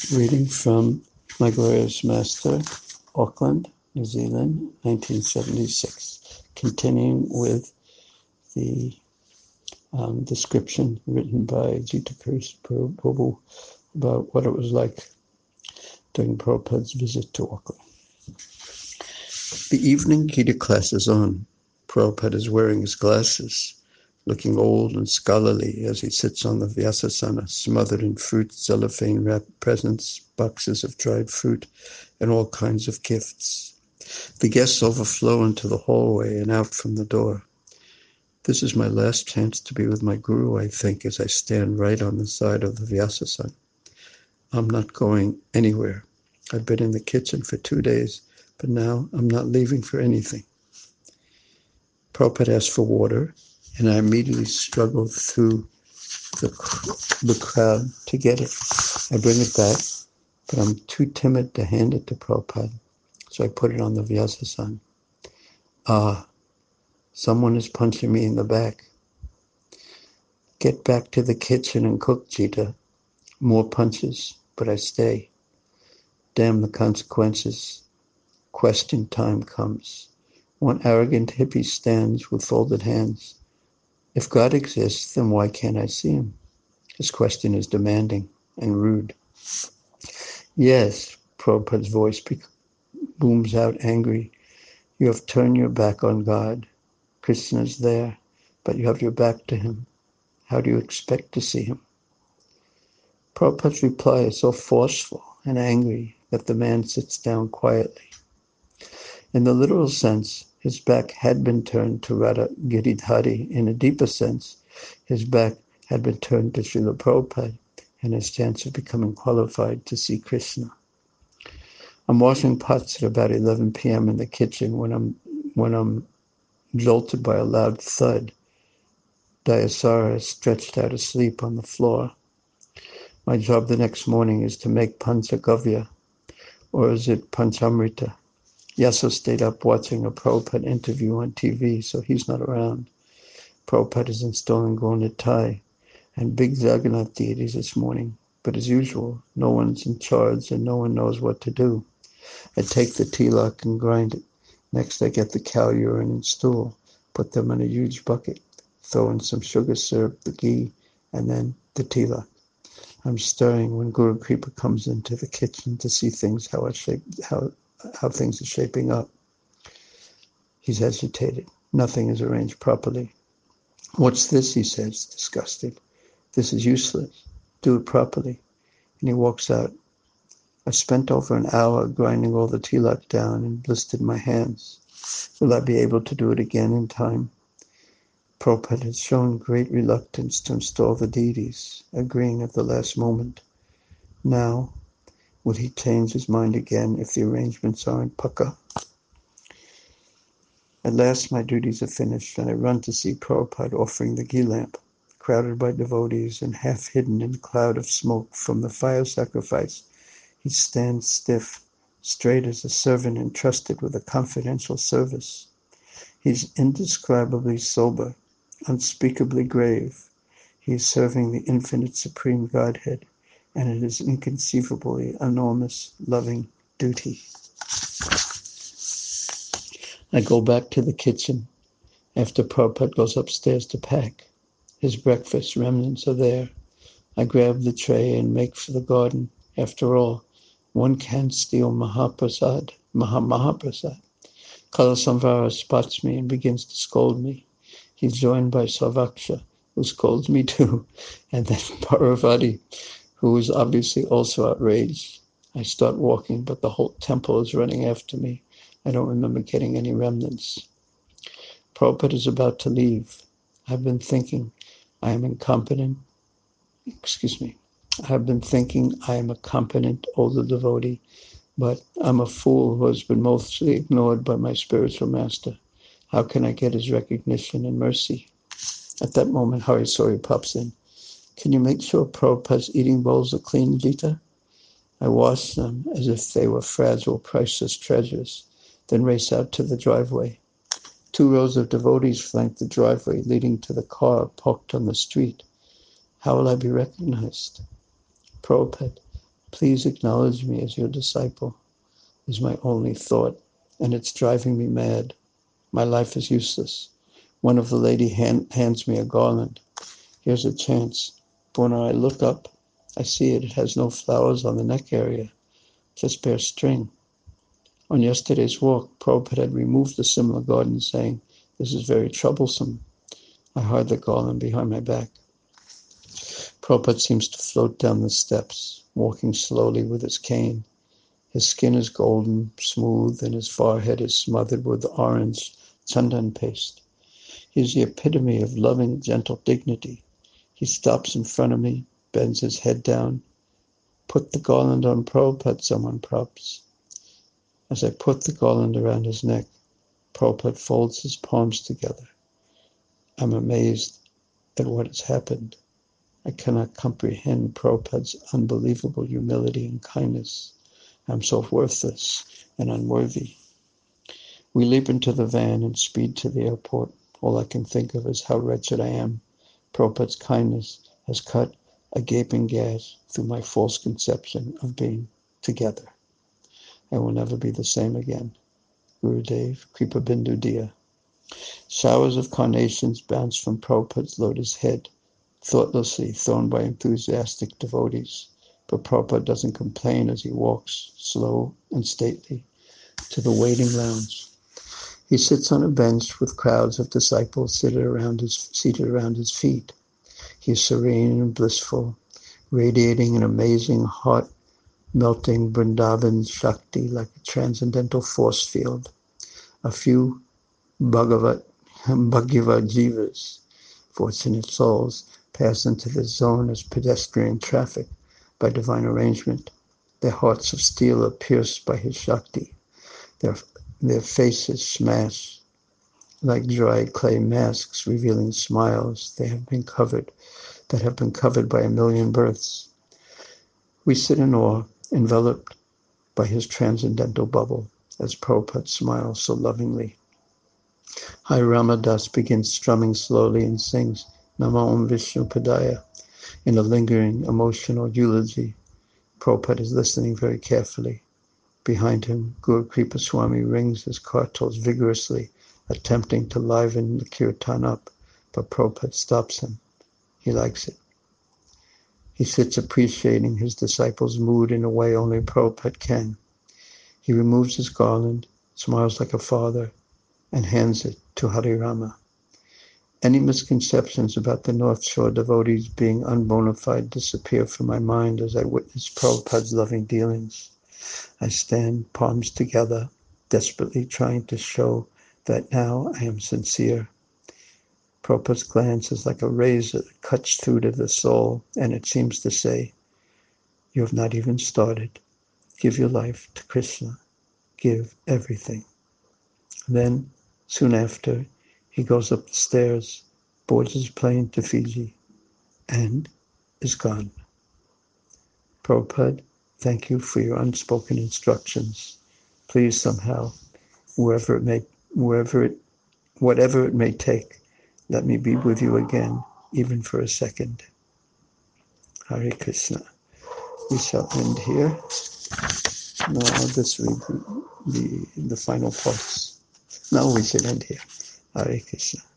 Reading from My Glorious Master, Auckland, New Zealand, 1976. Continuing with the description written by Jita Prabhu about what it was like during Prabhupada's visit to Auckland. The evening Gita class is on. Prabhupada is wearing his glasses, looking old and scholarly as he sits on the Vyasasana, smothered in fruit, cellophane-wrapped presents, boxes of dried fruit, and all kinds of gifts. The guests overflow into the hallway and out from the door. This is my last chance to be with my Guru, I think, as I stand right on the side of the Vyasasana. I'm not going anywhere. I've been in the kitchen for 2 days, but now I'm not leaving for anything. Prabhupada asked for water, and I immediately struggled through the crowd to get it. I bring it back, but I'm too timid to hand it to Prabhupada, so I put it on the Vyasasana. Someone is punching me in the back. Get back to the kitchen and cook, Jita. More punches, but I stay. Damn the consequences. Question time comes. One arrogant hippie stands with folded hands. If God exists, then why can't I see him? His question is demanding and rude. Yes, Prabhupada's voice booms out angry. You have turned your back on God. Krishna is there, but you have your back to him. How do you expect to see him? Prabhupada's reply is so forceful and angry that the man sits down quietly. In the literal sense, his back had been turned to Radha Giridhari. In a deeper sense, his back had been turned to Srila Prabhupada and his chance of becoming qualified to see Krishna. I'm washing pots at about 11 p.m. in the kitchen when I'm jolted by a loud thud. Dayasara is stretched out asleep on the floor. My job the next morning is to make Pancagavya, or is it Panchamrita? Yaso stayed up watching a Prabhupada interview on TV, so he's not around. Prabhupada is installing Gaunitai and big Jagannath deities this morning, but as usual, no one's in charge and no one knows what to do. I take the tilak and grind it. Next, I get the cow urine and stool, put them in a huge bucket, throw in some sugar syrup, the ghee, and then the tilak. I'm stirring when Guru Kripa comes into the kitchen to see things how things are shaping up. He's agitated. Nothing is arranged properly. What's this, he says, disgusted. This is useless. Do it properly. And he walks out. I spent over an hour grinding all the tilak down and blistered my hands. Will I be able to do it again in time? Prabhupada has shown great reluctance to install the deities, agreeing at the last moment. Now, would he change his mind again if the arrangements aren't pukka? At last my duties are finished, and I run to see Prabhupada offering the ghee lamp, crowded by devotees and half hidden in a cloud of smoke from the fire sacrifice. He stands stiff, straight as a servant entrusted with a confidential service. He's indescribably sober, unspeakably grave. He is serving the infinite supreme Godhead, and it is inconceivably enormous, loving duty. I go back to the kitchen after Prabhupada goes upstairs to pack. His breakfast remnants are there. I grab the tray and make for the garden. After all, one can't steal Mahaprasad. Kalasamvara spots me and begins to scold me. He's joined by Sarvaksha, who scolds me too, and then Parvati, who is obviously also outraged. I start walking, but the whole temple is running after me. I don't remember getting any remnants. Prabhupada is about to leave. I've been thinking I am a competent older devotee, but I'm a fool who has been mostly ignored by my spiritual master. How can I get his recognition and mercy? At that moment, Harisori pops in. Can you make sure Prabhupada's eating bowls are clean, Gita? I wash them as if they were fragile, priceless treasures, then race out to the driveway. 2 rows of devotees flank the driveway leading to the car parked on the street. How will I be recognized? Prabhupada, Please acknowledge me as your disciple, is my only thought, and it's driving me mad. My life is useless. One of the lady hands me a garland. Here's a chance. But when I look up, I see it has no flowers on the neck area, just bare string. On yesterday's walk, Prabhupada had removed the similar garland, saying, "This is very troublesome." I hide the garland behind my back. Prabhupada seems to float down the steps, walking slowly with his cane. His skin is golden, smooth, and his forehead is smothered with orange chandan paste. He is the epitome of loving, gentle dignity. He stops in front of me, bends his head down. "Put the garland on Prabhupada," someone prompts. As I put the garland around his neck, Prabhupada folds his palms together. I'm amazed at what has happened. I cannot comprehend Prabhupada's unbelievable humility and kindness. I'm so worthless and unworthy. We leap into the van and speed to the airport. All I can think of is how wretched I am. Prabhupada's kindness has cut a gaping gash through my false conception of being together. I will never be the same again. Gurudev, Kripa Bindu Dia. Showers of carnations bounce from Prabhupada's lotus head, thoughtlessly thrown by enthusiastic devotees. But Prabhupada doesn't complain as he walks, slow and stately, to the waiting lounge. He sits on a bench with crowds of disciples seated around his feet. He is serene and blissful, radiating an amazing, heart-melting Vrindavan Shakti like a transcendental force field. A few Bhagavad Jivas, fortunate souls, pass into this zone as pedestrian traffic by divine arrangement. Their hearts of steel are pierced by his Shakti. Their faces smash like dried clay masks revealing smiles that have been covered by a million births. We sit in awe, enveloped by his transcendental bubble, as Prabhupada smiles so lovingly. Hari Ramadas begins strumming slowly and sings Namo Om Vishnu Padaya in a lingering, emotional eulogy. Prabhupada is listening very carefully. Behind him, Guru Kripa Swami rings his kartals vigorously, attempting to liven the kirtan up, but Prabhupada stops him. He likes it. He sits appreciating his disciples' mood in a way only Prabhupada can. He removes his garland, smiles like a father, and hands it to Hari Rama. Any misconceptions about the North Shore devotees being unbona fide disappear from my mind as I witness Prabhupada's loving dealings. I stand, palms together, desperately trying to show that now I am sincere. Prabhupada's glance is like a razor that cuts through to the soul, and it seems to say, "You have not even started. Give your life to Krishna. Give everything." Then, soon after, he goes up the stairs, boards his plane to Fiji, and is gone. Prabhupada, thank you for your unspoken instructions. Please somehow, whatever it may take, let me be with you again, even for a second. Hare Krishna. We shall end here. No, I'll just read the final parts. No, we should end here. Hare Krishna.